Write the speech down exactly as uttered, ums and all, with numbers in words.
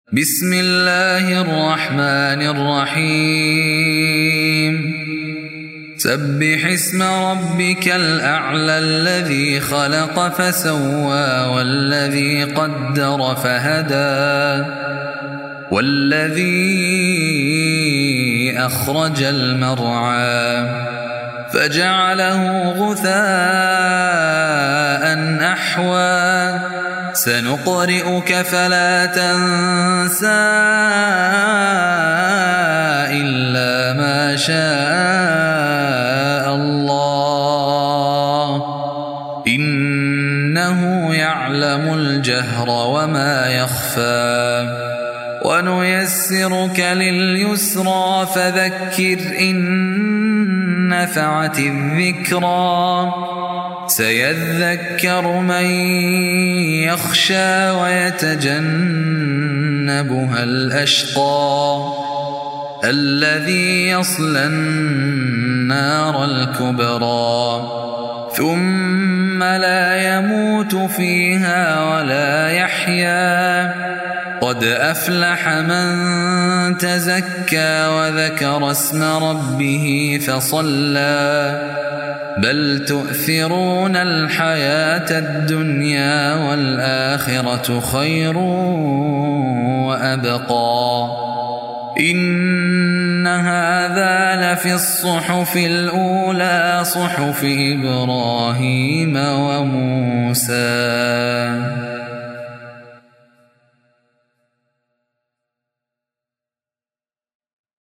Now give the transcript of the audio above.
بسم الله الرحمن الرحيم سبح اسم ربك الأعلى الذي خلق فسوى والذي قدر فهدى والذي أخرج المرعى فجعله غثاء أحوى سنقرئك فلا تنسى إلا ما شاء الله إنه يعلم الجهر وما يخفى ونيسرك لليسرى فذكر إن نفعت الذكرى سيذكر من يخشى ويتجنبها الأشقى الذي يصلى النار الكبرى ثم لا يموت فيها ولا يحيا قد أفلح من تزكى وذكر اسم ربه فصلى بل تؤثرون الحياة الدنيا والآخرة خير وأبقى إن هذا لفي الصحف الأولى صحف إبراهيم وموسى.